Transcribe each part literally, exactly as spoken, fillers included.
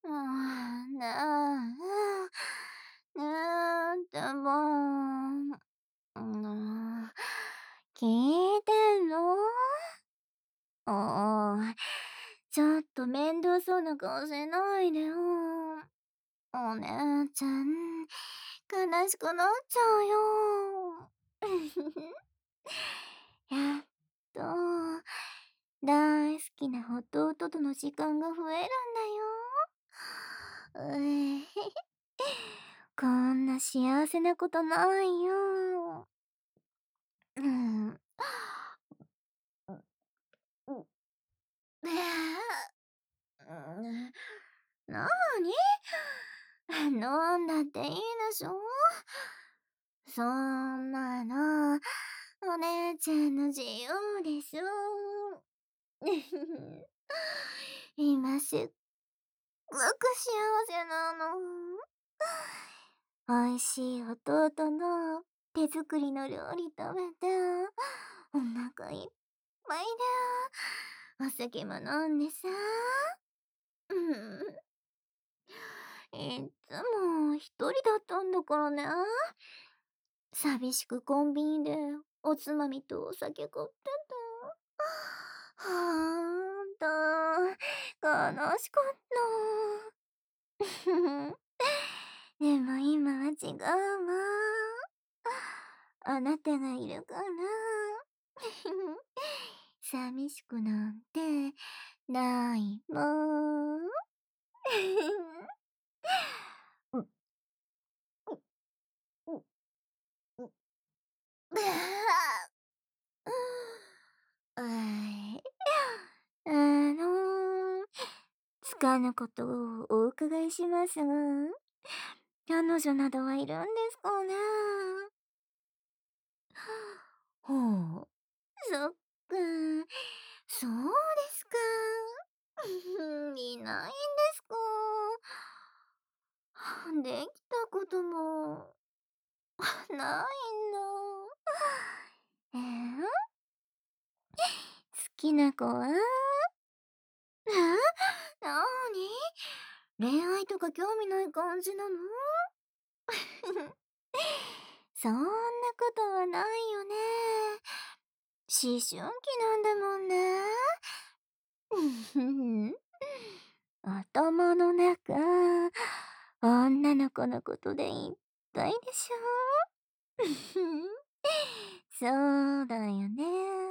うーん、ねえ、ねえ、でも、うーん、聞いてんの？おい、ちょっと面倒そうな顔しないでよ。お姉ちゃん、悲しくなっちゃうよ。やっと、大好きな弟との時間が増えるんだよ。うえ、こんな幸せなことないよ。うん。うう、う、ええ、うん、なに？飲んだっていいでしょ。そんなの、お姉ちゃんの自由でしょ。今すっごく幸せなの。美味しい弟の手作りの料理食べて、お腹いっぱいで、お酒も飲んでさ。うん。いっつも一人だったんだからね。寂しくコンビニでおつまみとお酒買ってた。ほんと、悲しかった。でも今は違うわ。あなたがいるから。寂しくなんてないもん。う、う、う、う、あい。あの、つかぬことをお伺いしますが、彼女などはいるんですかね？ほう、そっか、そうですか。いないんですか。できたこともないんだ。ええ？好きな子は？え？なに？恋愛とか興味ない感じなの？そんなことはないよね。思春期なんだもんね。ふん。頭の中、女の子のことでいっぱいでしょ？そうだよね。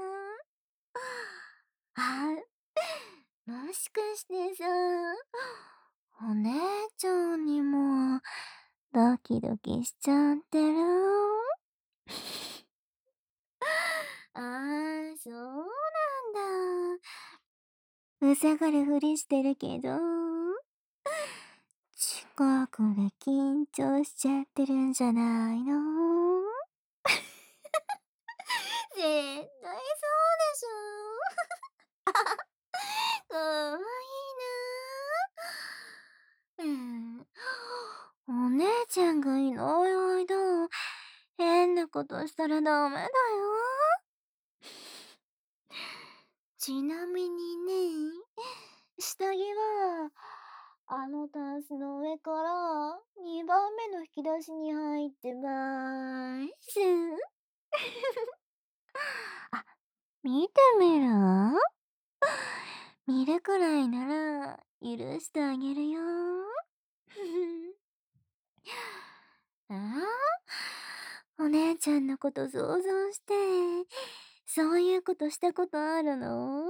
あ、もしかしてさ、お姉ちゃんにもドキドキしちゃってる？ああ、そうなんだ。うざがるふりしてるけど、近くで緊張しちゃってるんじゃないの？絶対そうでしょ。かわいいな。うん。お姉ちゃんがいない間、変なことしたらダメだよ。ちなみにね、下着は、あのタンスの上からにばんめの引き出しに入ってます。あ、見てみる？見るくらいなら許してあげるよ。ああ、お姉ちゃんのこと想像して、そういうことしたことあるの？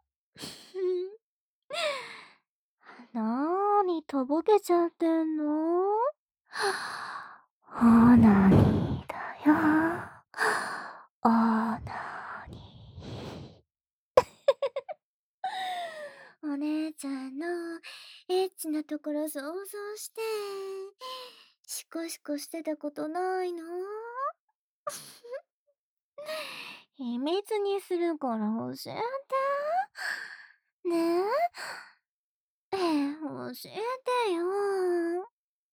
なーに、とぼけちゃってんの？オーナニーだよ。オーナニー。お姉ちゃんのエッチなところ想像して、シコシコしてたことないの？秘密にするから教えて。ねえ？ええ、教えてよ。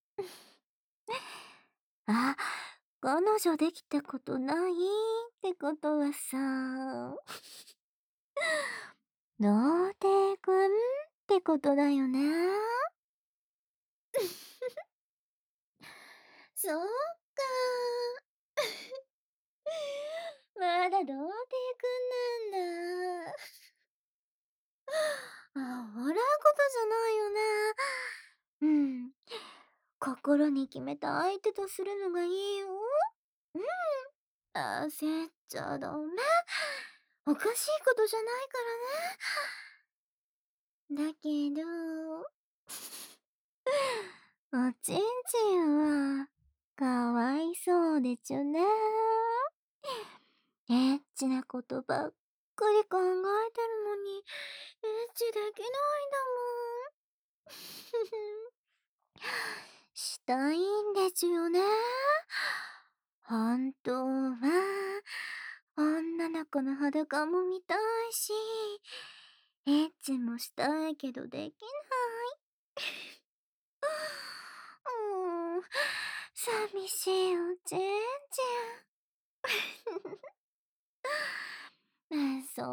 あ、彼女できたことないってことはさ、童貞くんってことだよね。 そっか。まだ童貞くんなんだ。あ、笑うことじゃないよね。うん。心に決めた相手とするのがいいよ。うん。焦っちゃダメ。おかしいことじゃないからね。だけど、おちんちんは、かわいそうでちゅね。エッチなことばっかり考えてるのに、エッチできないんだもん。したいんですよね。本当は、女の子の裸も見たいし、エッチもしたいけどできない。うーん、寂しいおちんちん。そう、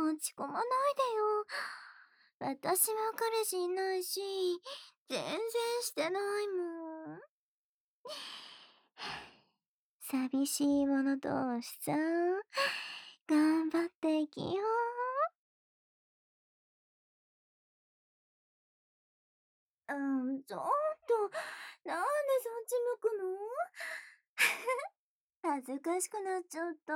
落ち込まないでよ。私は彼氏いないし、全然してないもん。寂しい者同士さ、頑張っていきよう。うん、ちょっと、なんでそっち向くの？恥ずかしくなっちゃった。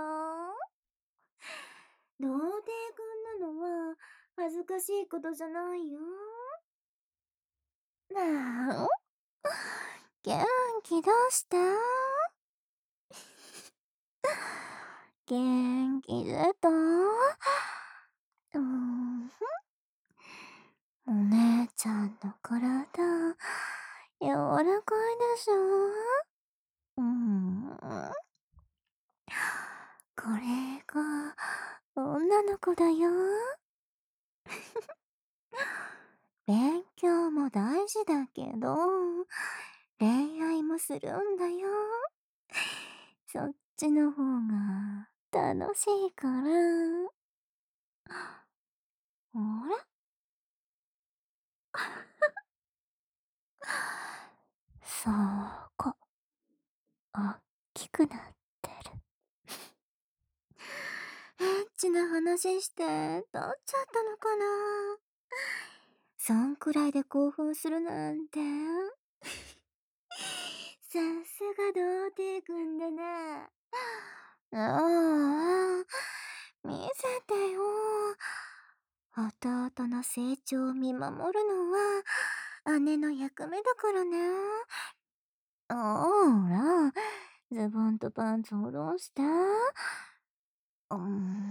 童貞くんなのは恥ずかしいことじゃないよ。なあ、元気出して。元気出た？うーん。お姉ちゃんの体、柔らかいでしょ？うーん。これが、女の子だよ。勉強も大事だけど、恋愛もするんだよ。そっちの方が楽しいから。あれそうか。おっきくなってる。エッチな話して、取っちゃったのかな？そんくらいで興奮するなんて。さすが童貞くんだな。ああ、見せてよ。弟の成長を見守るのは姉の役目だからね。ほら、ズボンとパンツ下ろして。うん、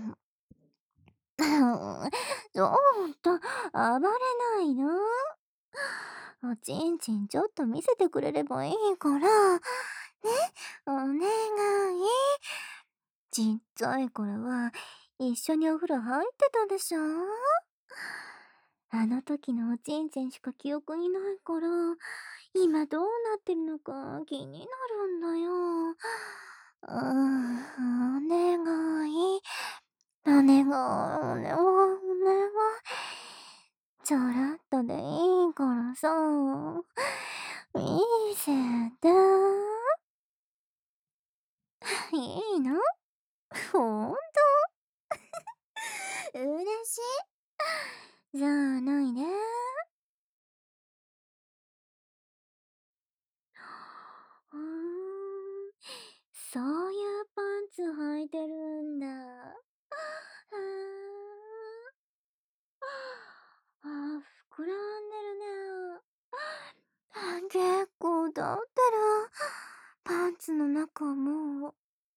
ちょっと、暴れないの。おちんちんちょっと見せてくれればいいから。ね、お願い。ちっちゃい頃は一緒にお風呂入ってたでしょ？あの時のおちんちんしか記憶にないから、今どうなってるのか気になるんだよ。うーん、お願い。お願い、お願い、お願い。ちょろっとでいいからさ、見せて。いいの？ほんと？嬉しい。じゃあ、脱いで。うーん、そういうパンツ履いてるんだ。ああ、あー膨らんでるね。あ結構立ってる。パンツの中も。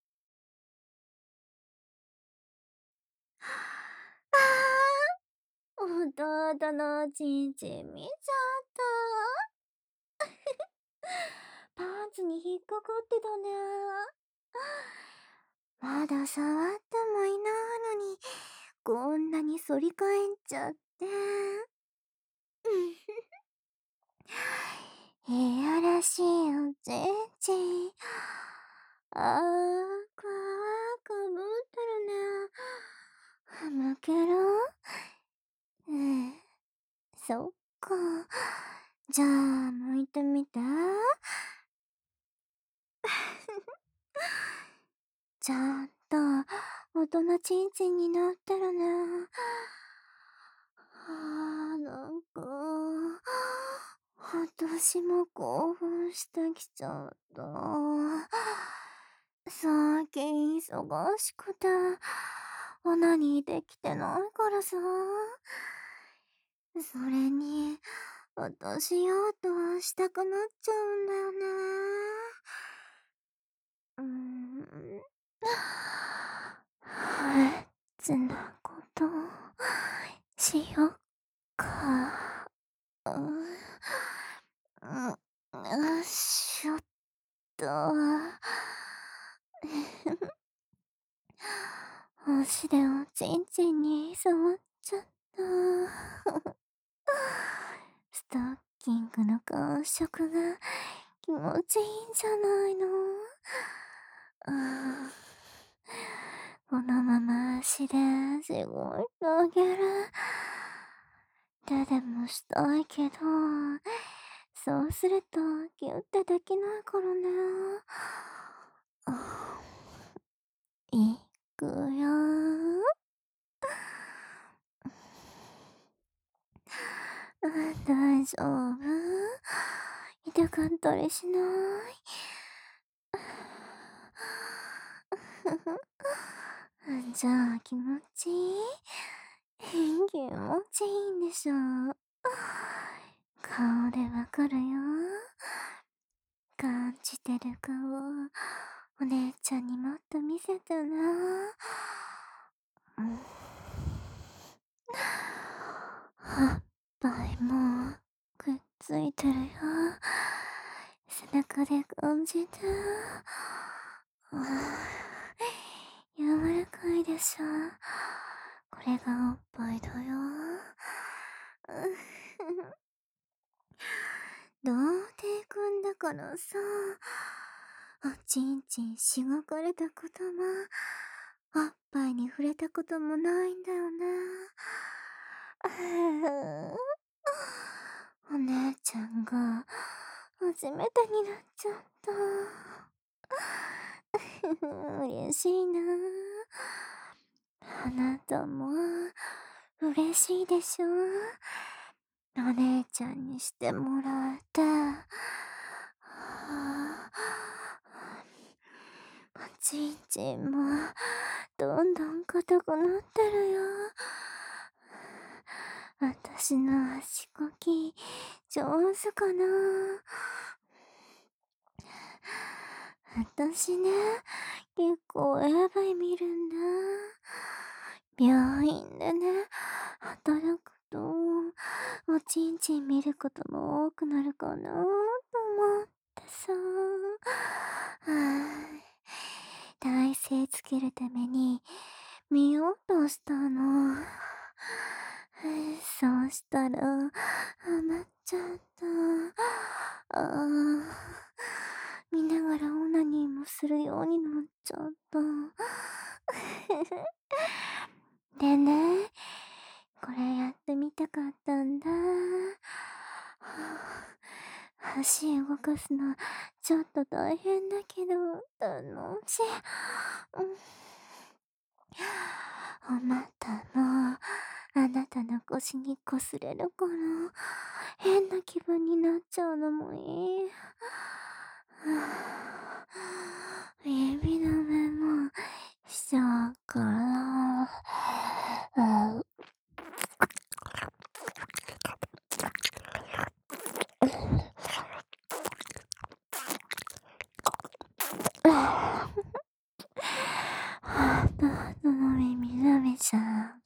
ああ、弟のおちんちん見ちゃった。パンツに引っかかってたね。まだ触ってもいないのに、こんなに反り返っちゃって。いやらしいおちんちん。あー、皮かぶってるね。むける？うん、そっか。じゃあ、剥いてみて。 ちゃんと大人ちんちんになってるね。はあ、なんか、私も興奮してきちゃった。最近忙しくて、オナニーできてないからさ。それに、私やっとしたくなっちゃうんだよね。うーん。エッチなことしよっか。う、う、よいしょっと。足でおちんちんに触っちゃった。ストッキングの感触が気持ちいいんじゃないの？ああ、このまま足でしごいてあげる。手でもしたいけど、そうするとギュッてできないからね。あ、いくよ。あ、大丈夫？痛かったりしない？じゃあ気持ちいい？気持ちいいんでしょ？顔でわかるよ。感じてる顔、お姉ちゃんにもっと見せてな。うん、おっぱいもくっついてるよ。背中で感じて。あー、柔らかいでしょ。これがおっぱいだよ。童貞くんだからさ、おちんちんしごかれたことも、おっぱいに触れたこともないんだよね。お姉ちゃんが初めてになっちゃった。嬉しいな。あなたも嬉しいでしょ？お姉ちゃんにしてもらえて。はあ、おちんちんもどんどん硬くなってるよ。私の足こき上手かな？私ね、結構 エーブイ 見るんだ。病院でね、働くと、おちんちん見ることも多くなるかなと思ってさ。はぁ、体勢つけるために見ようとしたの。そうしたら、ハマっちゃった。ああ、見ながらオナニーもするようになっちゃった。でね、これやってみたかったんだ。足動かすのちょっと大変だけど楽しい。うん、お股もあなたの腰に擦れるから変な気分になっちゃうのもいい。指の目もしちゃうから。あなの耳舐めちゃった。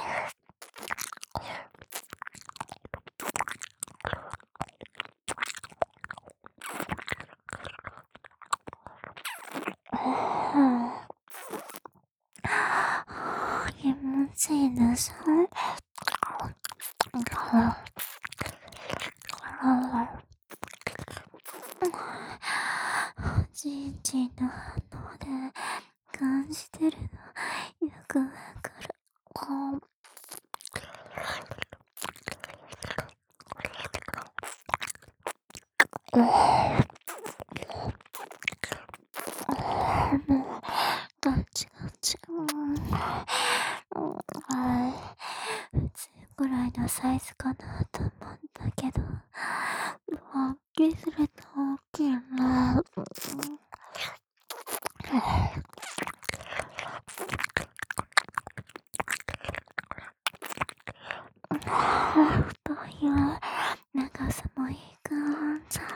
気持ちいいでしょ？おちんちんの反応で感じてるのよくわかる。 のサイズかなと思ったけど、大きすぎて大きいな。どういう長さもいいかじゃ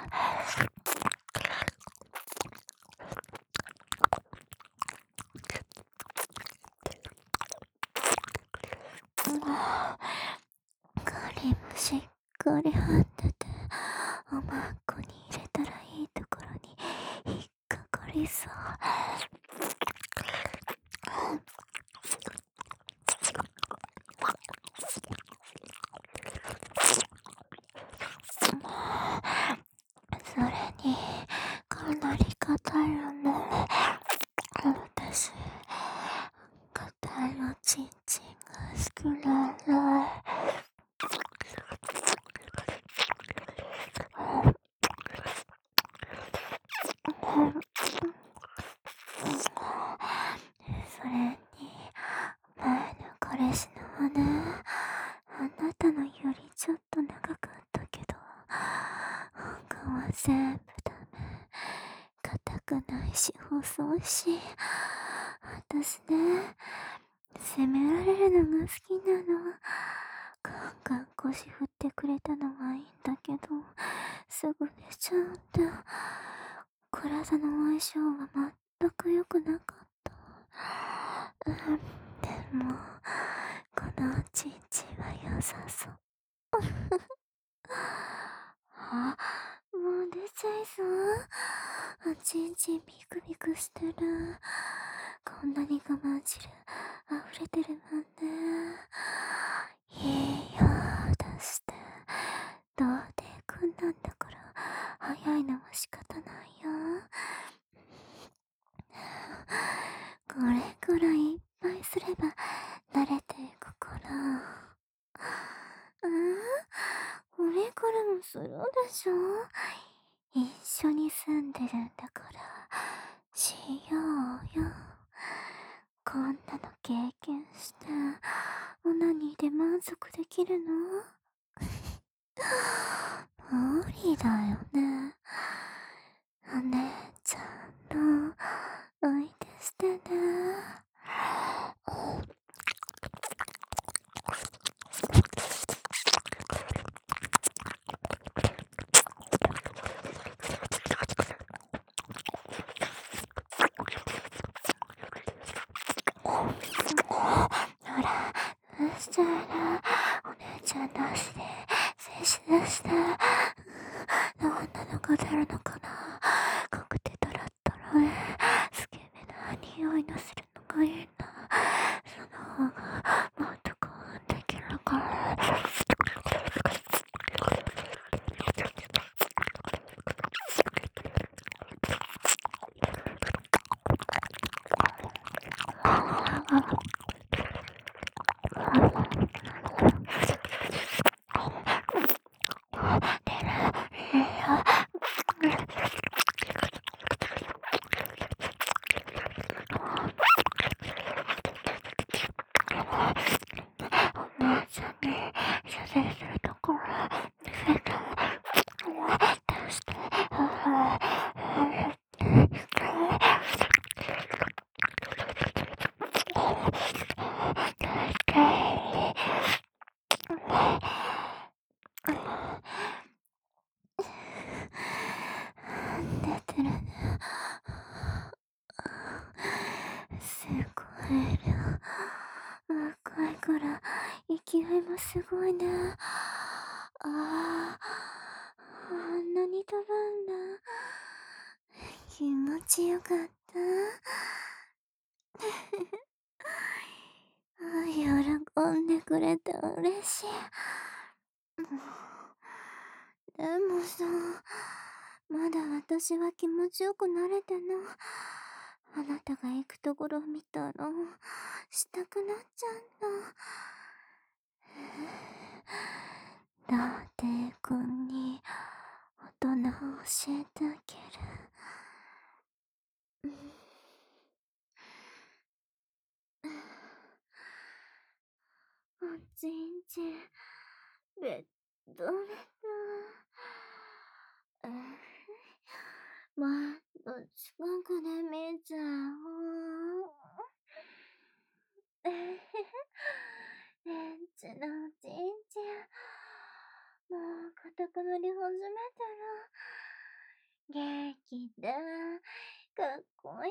あ、カリもしっかり張ってて、おまんこに入れたらいいところに引っかかりそう。それに、かなり硬いよね。私、硬いおちんちんが好きなの。それに、前の彼氏のはね、あなたのよりちょっと長かったけど、他は全部ダメ。硬くないし、細いし。私ね、責められるのが好きなの。ガンガン腰振ってくれたのはいいんだけど、すぐ寝ちゃうんだ。体の相性は全く良くなかった。うん、でも、このおちんちんは良さそう。あ、もう出ちゃいそう。おちんちんビクビクしてる。こんなに我慢汁溢れてるもんね。いいよ、出して。童貞くんなんだから、早いのは仕方ないよ。これくらいいっぱいすれば慣れていくから。ああ、これからもするでしょ。一緒に住んでるんだからしようよ。こんなの経験してオナニーで満足できるの？無理だよね。お姉ちゃんのおいでしてね。ほら、どうしたらお姉ちゃん同士で接しだした。どんなのが出るのかな。カクテトラットロへスケベな匂いのするのがいいな。その方がもっと興奮できるから。お姉ちゃんに射精するところ見せて出して。出てるね。すごい量。若いから勢いもすごいね。ああ、あんなに飛ぶんだ。気持ちよかった。あ、喜んでくれて嬉しい。でもさ、まだ私は気持ちよくなれてない。あなたが行くところを見たらしたくなっちゃうんだ。童貞くんに大人を教えてあげる。おちんちんダメだ。まど近くで見ちゃおう。エッチなおちんちん。もう硬くなり始めてる。元気だ。かっこいい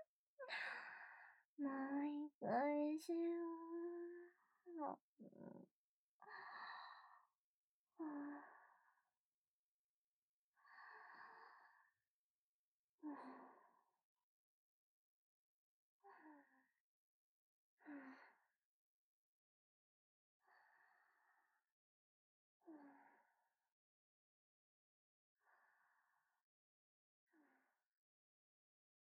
な。もう一回しよう。